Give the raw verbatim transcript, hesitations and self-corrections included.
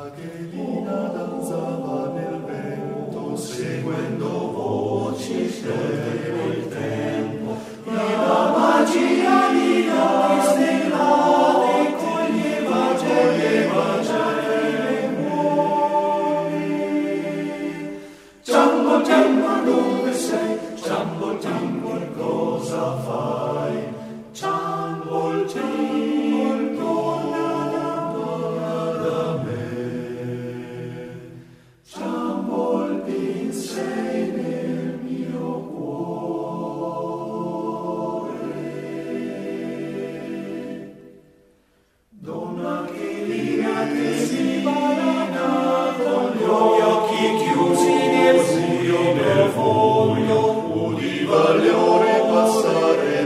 Una danzava nel vento, seguendo voci sciolte del tempo, e la magia di notti stellate coglieva, coglieva già le nuove. Jumbo, Jumbo, dove sei? Jumbo, Jumbo, cosa fai? Jumbo, Jumbo, torna da me. Jumbo, sei nel mio cuore. Donna che linea che si balana con gli occhi chiusi nel buio del foglio, udiva le ore passare